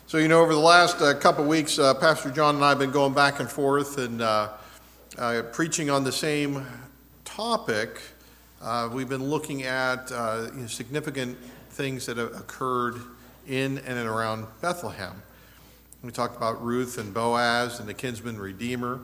So, over the last couple weeks, Pastor John and I have been going back and forth and preaching on the same topic. We've been looking at significant things that have occurred in and around Bethlehem. We talked about Ruth and Boaz and the kinsman redeemer,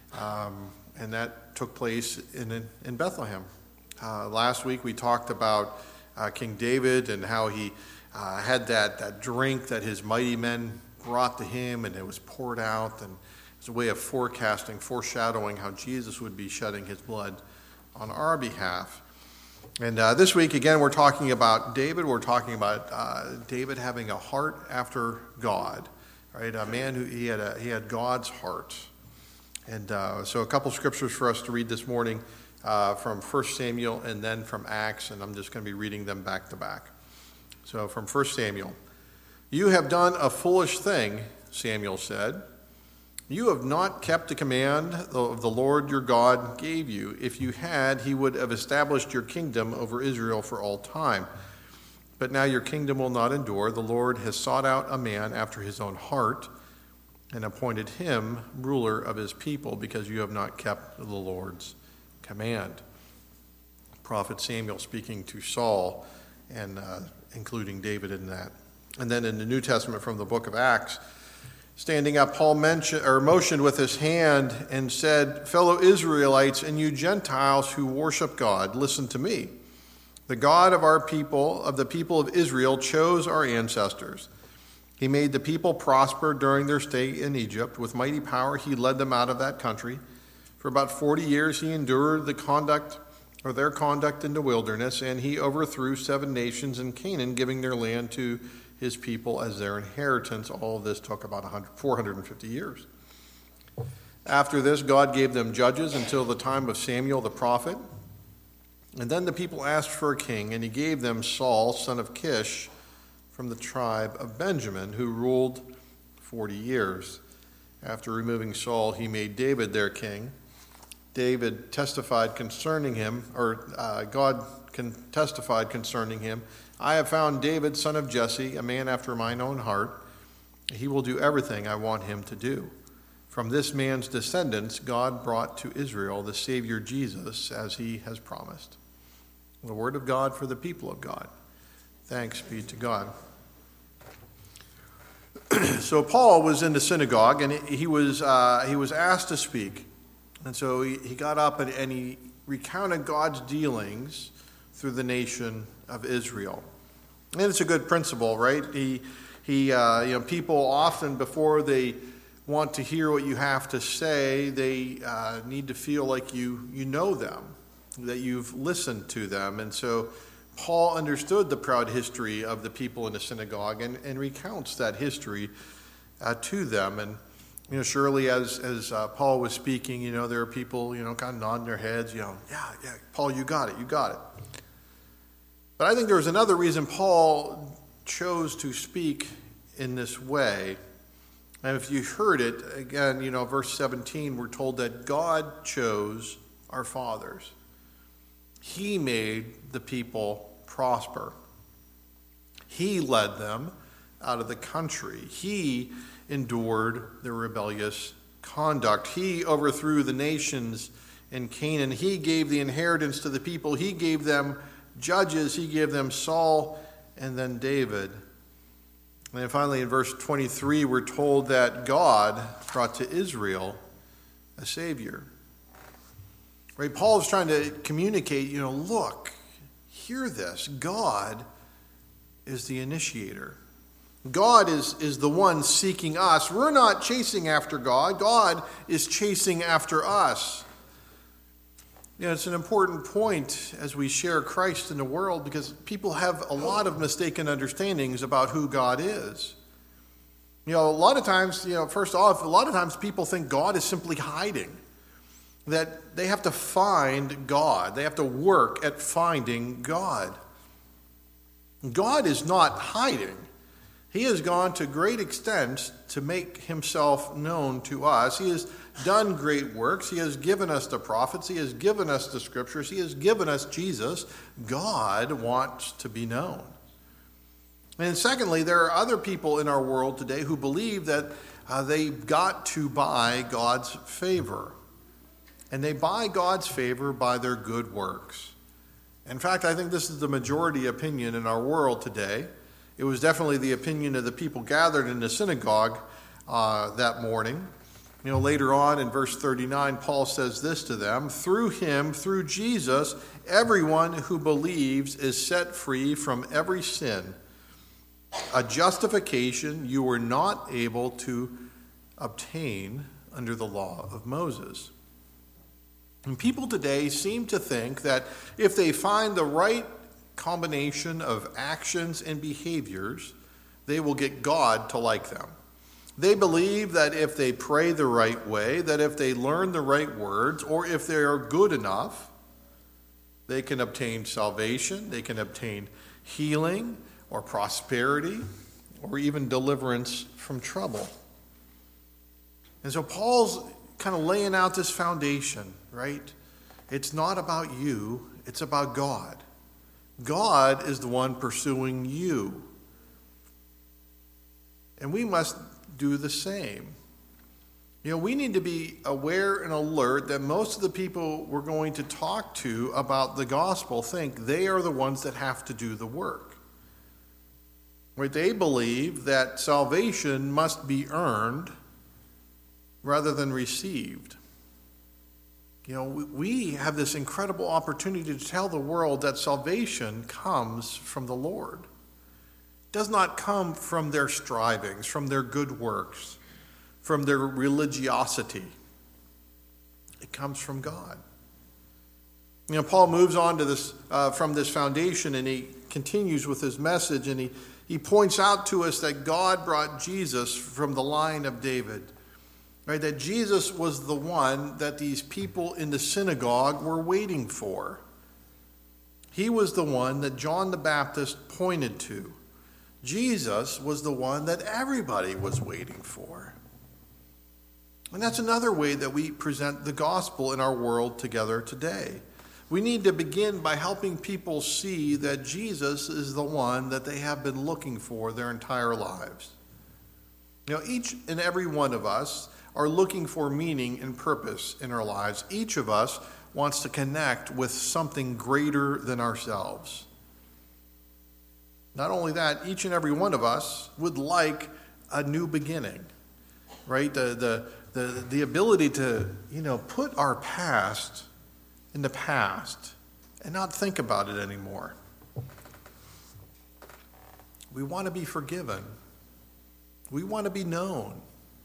and that took place in Bethlehem. Last week we talked about King David and how he had that drink that his mighty men brought to him, and it was poured out, and it's a way of foreshadowing how Jesus would be shedding his blood on our behalf. And this week, again, we're talking about David. We're talking about David having a heart after God, right? A man who he had God's heart. And so a couple scriptures for us to read this morning from 1 Samuel and then from Acts, and I'm just going to be reading them back to back. So from 1 Samuel, "You have done a foolish thing," Samuel said. "You have not kept the command of the Lord your God gave you. If you had, he would have established your kingdom over Israel for all time. But now your kingdom will not endure. The Lord has sought out a man after his own heart and appointed him ruler of his people because you have not kept the Lord's command." Prophet Samuel speaking to Saul and including David in that. And then in the New Testament from the book of Acts, standing up, Paul motioned with his hand and said, "Fellow Israelites and you Gentiles who worship God, listen to me. The God of our people, of the people of Israel, chose our ancestors. He made the people prosper during their stay in Egypt. With mighty power, he led them out of that country. For about 40 years, he endured their conduct in the wilderness, and he overthrew 7 nations in Canaan, giving their land to his people as their inheritance." All of this took about 450 years. After this, God gave them judges until the time of Samuel the prophet. And then the people asked for a king, and he gave them Saul, son of Kish, from the tribe of Benjamin, who ruled 40 years. After removing Saul, he made David their king. David testified concerning him, God testified concerning him, "I have found David, son of Jesse, a man after mine own heart. He will do everything I want him to do." From this man's descendants, God brought to Israel the Savior Jesus, as he has promised. The word of God for the people of God. Thanks be to God. So Paul was in the synagogue, and he was asked to speak. And so he got up and he recounted God's dealings through the nation of Israel. And it's a good principle, right? People often, before they want to hear what you have to say, they need to feel like you know them, that you've listened to them. And so Paul understood the proud history of the people in the synagogue and recounts that history to them. And surely as Paul was speaking, there are people, kind of nodding their heads, yeah, Paul, you got it. But I think there was another reason Paul chose to speak in this way. And if you heard it, again, verse 17, we're told that God chose our fathers. He made the people prosper. He led them out of the country. He endured their rebellious conduct. He overthrew the nations in Canaan. He gave the inheritance to the people. He gave them judges. He gave them Saul and then David. And then finally in verse 23, we're told that God brought to Israel a Savior. Right? Paul is trying to communicate, look, hear this. God is the initiator. God is the one seeking us. We're not chasing after God. God is chasing after us. It's an important point as we share Christ in the world because people have a lot of mistaken understandings about who God is. A lot of times, first off, a lot of times people think God is simply hiding, that they have to find God. They have to work at finding God. God is not hiding. He has gone to great extents to make himself known to us. He has done great works. He has given us the prophets. He has given us the scriptures. He has given us Jesus. God wants to be known. And secondly, there are other people in our world today who believe that they've got to buy God's favor. And they buy God's favor by their good works. In fact, I think this is the majority opinion in our world today. It was definitely the opinion of the people gathered in the synagogue that morning. Later on in verse 39, Paul says this to them: "Through him, through Jesus, everyone who believes is set free from every sin, a justification you were not able to obtain under the law of Moses." And people today seem to think that if they find the right combination of actions and behaviors, they will get God to like them. They believe that if they pray the right way, that if they learn the right words, or if they are good enough, they can obtain salvation, they can obtain healing or prosperity, or even deliverance from trouble. And so Paul's kind of laying out this foundation, right? It's not about you, it's about God. God is the one pursuing you. And we must do the same. We need to be aware and alert that most of the people we're going to talk to about the gospel think they are the ones that have to do the work. Right? They believe that salvation must be earned rather than received. We have this incredible opportunity to tell the world that salvation comes from the Lord. It does not come from their strivings, from their good works, from their religiosity. It comes from God. Paul moves on to this from this foundation, and he continues with his message, and he points out to us that God brought Jesus from the line of David. Right, that Jesus was the one that these people in the synagogue were waiting for. He was the one that John the Baptist pointed to. Jesus was the one that everybody was waiting for. And that's another way that we present the gospel in our world together today. We need to begin by helping people see that Jesus is the one that they have been looking for their entire lives. Each and every one of us are looking for meaning and purpose in our lives. Each of us wants to connect with something greater than ourselves. Not only that, each and every one of us would like a new beginning, right? The ability to, put our past in the past and not think about it anymore. We want to be forgiven. We want to be known.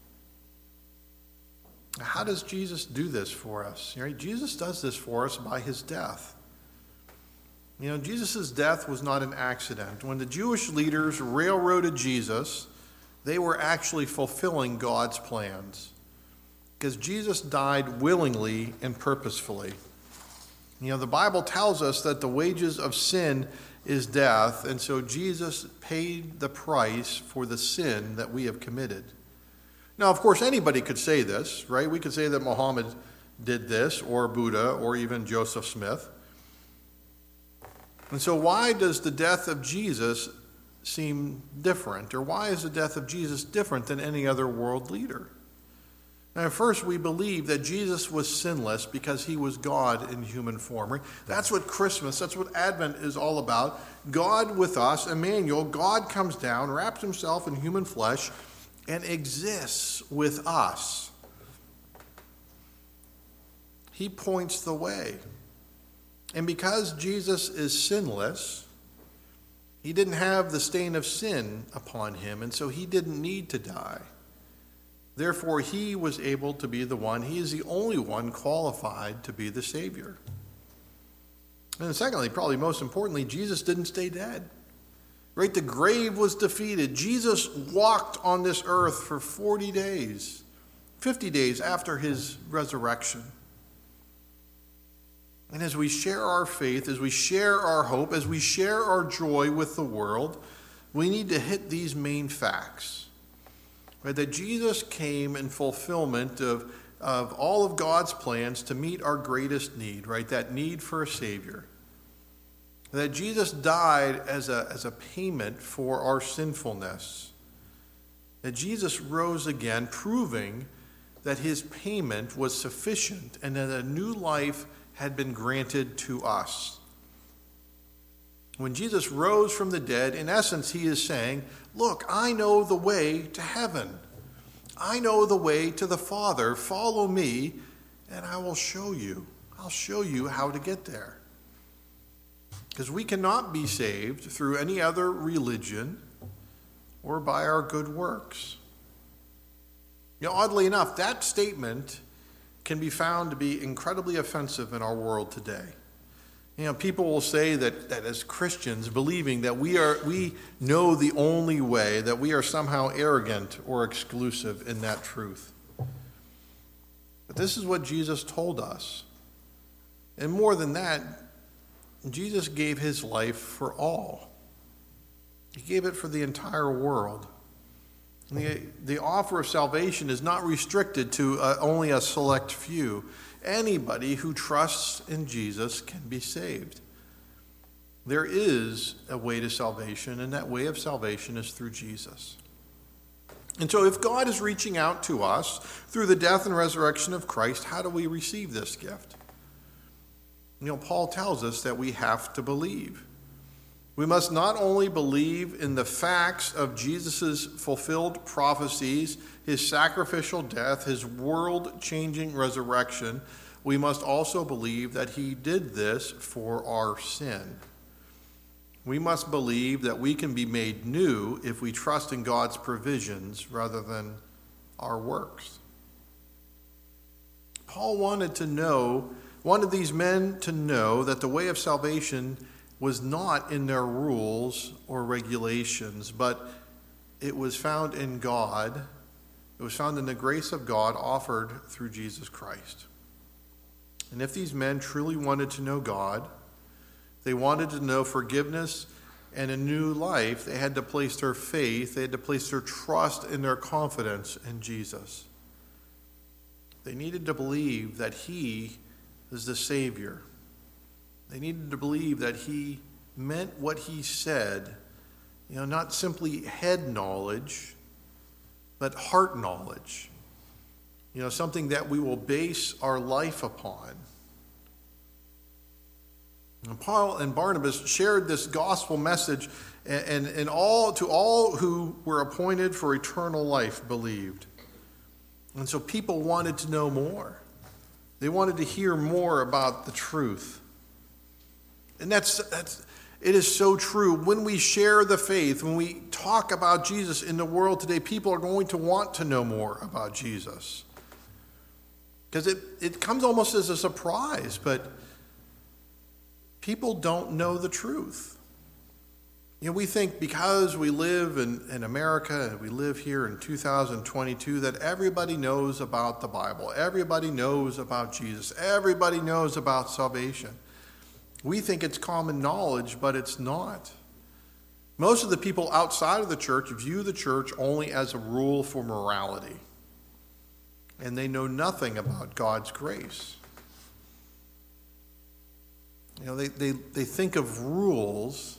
How does Jesus do this for us? Jesus does this for us by his death. Jesus' death was not an accident. When the Jewish leaders railroaded Jesus, they were actually fulfilling God's plans, because Jesus died willingly and purposefully. The Bible tells us that the wages of sin is death, and so Jesus paid the price for the sin that we have committed. Now, of course, anybody could say this, right? We could say that Muhammad did this, or Buddha, or even Joseph Smith. And so why does the death of Jesus seem different? Or why is the death of Jesus different than any other world leader? Now, first, we believe that Jesus was sinless because he was God in human form. That's what Christmas, that's what Advent is all about. God with us, Emmanuel, God comes down, wraps himself in human flesh, and exists with us. He points the way. And because Jesus is sinless, he didn't have the stain of sin upon him, and so he didn't need to die. Therefore, he was able to be the one. He is the only one qualified to be the Savior. And secondly, probably most importantly, Jesus didn't stay dead. Right? The grave was defeated. Jesus walked on this earth for 40 days, 50 days after his resurrection. And as we share our faith, as we share our hope, as we share our joy with the world, we need to hit these main facts. Right? That Jesus came in fulfillment of all of God's plans to meet our greatest need, right? That need for a Savior. that Jesus died as a payment for our sinfulness, that Jesus rose again, proving that his payment was sufficient and that a new life had been granted to us. When Jesus rose from the dead, in essence, he is saying, look, I know the way to heaven. I know the way to the Father. Follow me, and I will show you. I'll show you how to get there. Because we cannot be saved through any other religion or by our good works. Oddly enough, that statement can be found to be incredibly offensive in our world today. People will say that as Christians, believing that we know the only way, that we are somehow arrogant or exclusive in that truth. But this is what Jesus told us. And more than that, Jesus gave his life for all. He gave it for the entire world. The offer of salvation is not restricted to only a select few. Anybody who trusts in Jesus can be saved. There is a way to salvation, and that way of salvation is through Jesus. And so if God is reaching out to us through the death and resurrection of Christ, how do we receive this gift? Paul tells us that we have to believe. We must not only believe in the facts of Jesus' fulfilled prophecies, his sacrificial death, his world-changing resurrection, we must also believe that he did this for our sin. We must believe that we can be made new if we trust in God's provisions rather than our works. Paul wanted these men to know that the way of salvation was not in their rules or regulations, but it was found in God. It was found in the grace of God offered through Jesus Christ. And if these men truly wanted to know God, they wanted to know forgiveness and a new life, they had to place their faith, they had to place their trust and their confidence in Jesus. They needed to believe that he is the Savior. They needed to believe that he meant what he said, not simply head knowledge, but heart knowledge. Something that we will base our life upon. And Paul and Barnabas shared this gospel message, and all who were appointed for eternal life believed. And so people wanted to know more. They wanted to hear more about the truth. And it is so true. When we share the faith, when we talk about Jesus in the world today, people are going to want to know more about Jesus. Because it comes almost as a surprise, but people don't know the truth. We think because we live in America, and we live here in 2022, that everybody knows about the Bible. Everybody knows about Jesus. Everybody knows about salvation. We think it's common knowledge, but it's not. Most of the people outside of the church view the church only as a rule for morality. And they know nothing about God's grace. They think of rules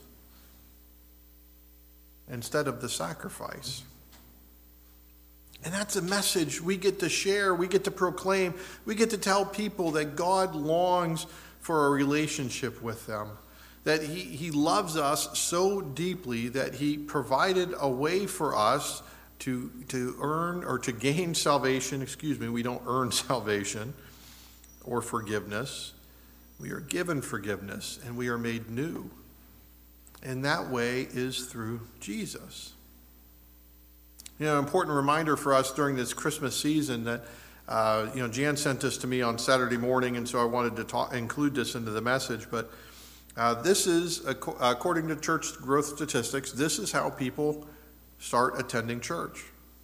instead of the sacrifice. And that's a message we get to share, we get to proclaim, we get to tell people that God longs for a relationship with them, that he loves us so deeply that he provided a way for us to earn or to gain salvation. We don't earn salvation or forgiveness. We are given forgiveness and we are made new. And that way is through Jesus. An important reminder for us during this Christmas season that Jan sent this to me on Saturday morning, and so I wanted to include this into the message. But this is, according to church growth statistics, this is how people start attending church.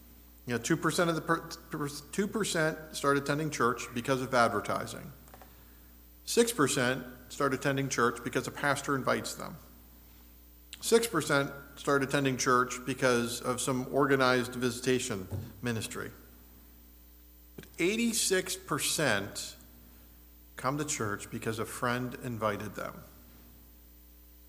2% start attending church because of advertising. 6% start attending church because a pastor invites them. 6% start attending church because of some organized visitation ministry. But 86% come to church because a friend invited them.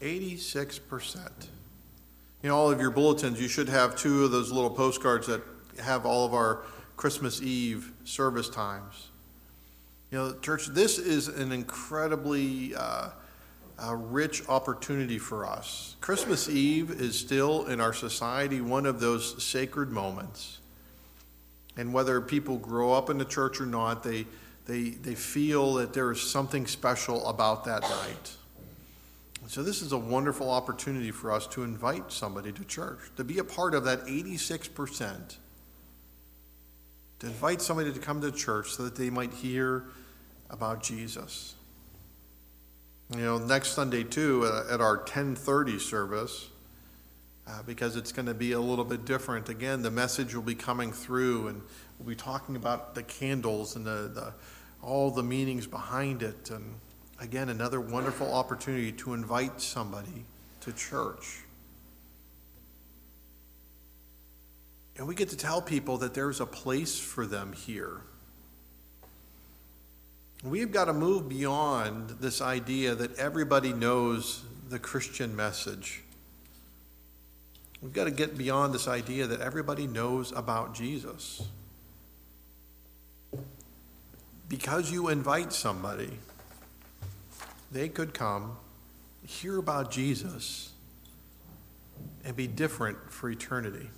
86%. All of your bulletins, you should have 2 of those little postcards that have all of our Christmas Eve service times. Church, this is an incredibly rich opportunity for us. Christmas Eve is still in our society one of those sacred moments. And whether people grow up in the church or not, they feel that there is something special about that night. So this is a wonderful opportunity for us to invite somebody to church, to be a part of that 86%, to invite somebody to come to church so that they might hear about Jesus. Next Sunday too, at our 10:30 service, because it's going to be a little bit different. Again, the message will be coming through, and we'll be talking about the candles and all the meanings behind it. And again, another wonderful opportunity to invite somebody to church. And we get to tell people that there's a place for them here. We've got to move beyond this idea that everybody knows the Christian message. We've got to get beyond this idea that everybody knows about Jesus. Because you invite somebody, they could come, hear about Jesus, and be different for eternity.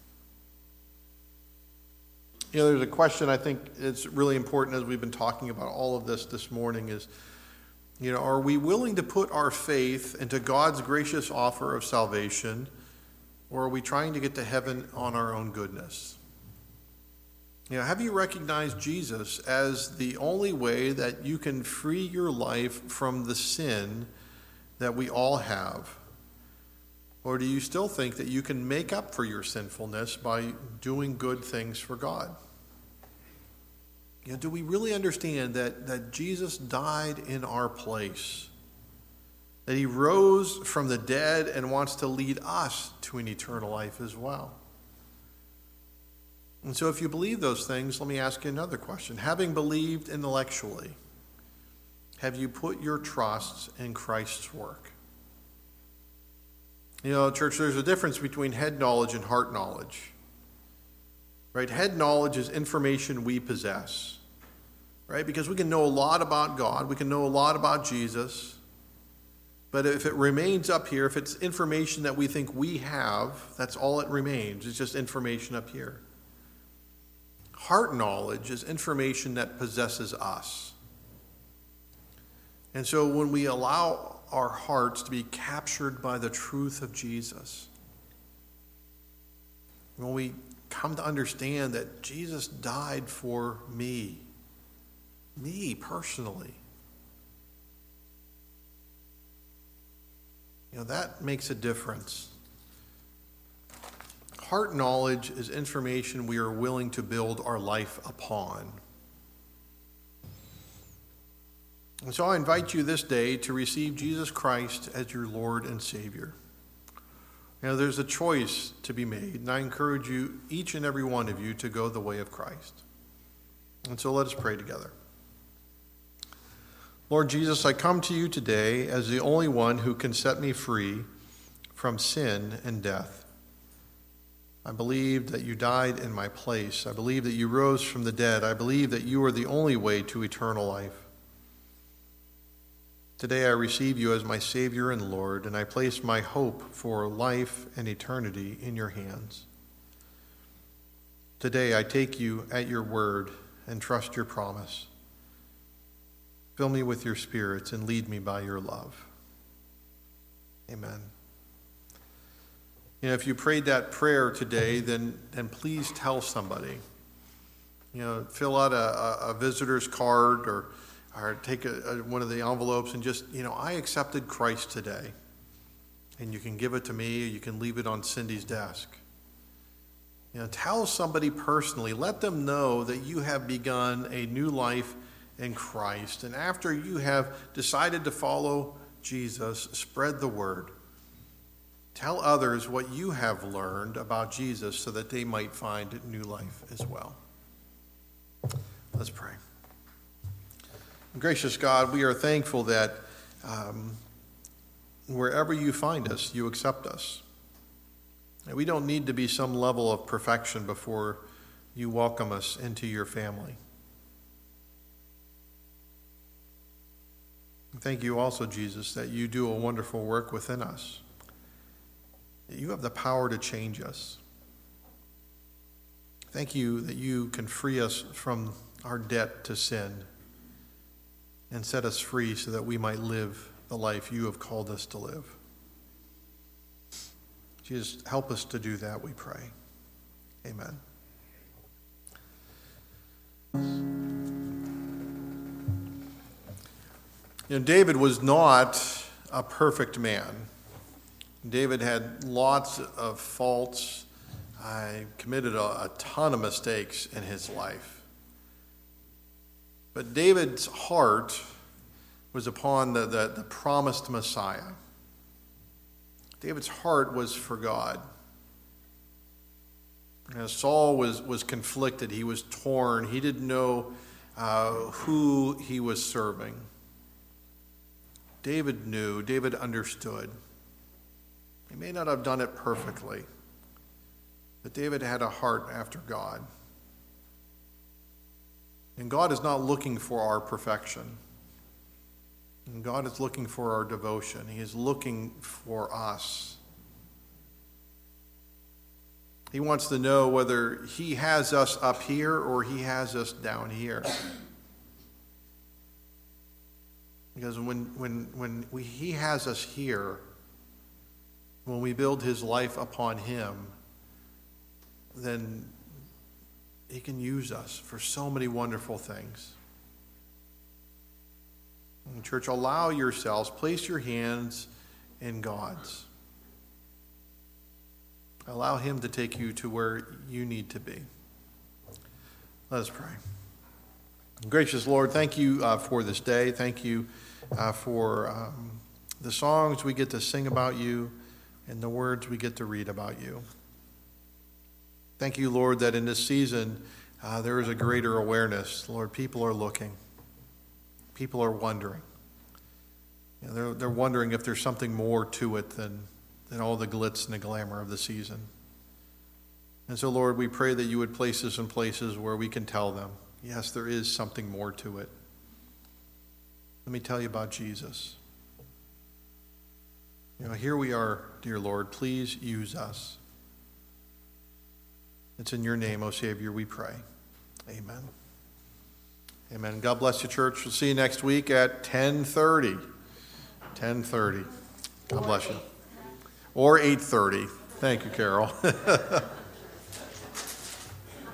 There's a question I think it's really important as we've been talking about all of this morning is, are we willing to put our faith into God's gracious offer of salvation, or are we trying to get to heaven on our own goodness? Have you recognized Jesus as the only way that you can free your life from the sin that we all have? Or do you still think that you can make up for your sinfulness by doing good things for God? Do we really understand that Jesus died in our place? That he rose from the dead and wants to lead us to an eternal life as well? And so if you believe those things, let me ask you another question. Having believed intellectually, have you put your trust in Christ's work? Church, there's a difference between head knowledge and heart knowledge. Right? Head knowledge is information we possess. Right? Because we can know a lot about God, we can know a lot about Jesus, but if it remains up here, if it's information that we think we have, that's all it remains. It's just information up here. Heart knowledge is information that possesses us. And so when we allow our hearts to be captured by the truth of Jesus, when we come to understand that Jesus died for me personally, that makes a difference. Heart knowledge is information we are willing to build our life upon. And so I invite you this day to receive Jesus Christ as your Lord and Savior. There's a choice to be made, and I encourage you, each and every one of you, to go the way of Christ. And so let us pray together. Lord Jesus, I come to you today as the only one who can set me free from sin and death. I believe that you died in my place. I believe that you rose from the dead. I believe that you are the only way to eternal life. Today I receive you as my Savior and Lord, and I place my hope for life and eternity in your hands. Today I take you at your word and trust your promise. Fill me with your spirits and lead me by your love. Amen. If you prayed that prayer today, then please tell somebody. Fill out a visitor's card or take one of the envelopes and just, I accepted Christ today. And you can give it to me, or you can leave it on Cindy's desk. Tell somebody personally. Let them know that you have begun a new life in Christ. And after you have decided to follow Jesus, spread the word. Tell others what you have learned about Jesus so that they might find new life as well. Let's pray. Gracious God, we are thankful that wherever you find us, you accept us. And we don't need to be some level of perfection before you welcome us into your family. Thank you also, Jesus, that you do a wonderful work within us. You have the power to change us. Thank you that you can free us from our debt to sin and set us free so that we might live the life you have called us to live. Jesus, help us to do that, we pray. Amen. David was not a perfect man. David had lots of faults. I committed a ton of mistakes in his life. But David's heart was upon the promised Messiah. David's heart was for God. Saul was conflicted. He was torn. He didn't know who he was serving. David knew. David understood. He may not have done it perfectly, but David had a heart after God. And God is not looking for our perfection. And God is looking for our devotion. He is looking for us. He wants to know whether he has us up here or he has us down here. Because when he has us here, when we build his life upon him, then he can use us for so many wonderful things. And church, allow yourselves, place your hands in God's. Allow him to take you to where you need to be. Let us pray. Gracious Lord, thank you for this day. Thank you for the songs we get to sing about you and the words we get to read about you. Thank you, Lord, that in this season there is a greater awareness. Lord, people are looking. People are wondering. They're wondering if there's something more to it than all the glitz and the glamour of the season. And so, Lord, we pray that you would place us in places where we can tell them, yes, there is something more to it. Let me tell you about Jesus. Here we are, dear Lord. Please use us. It's in your name, O Savior, we pray. Amen. Amen. God bless you, church. We'll see you next week at 10:30. 10:30. God bless you. Or 8:30. Thank you, Carol.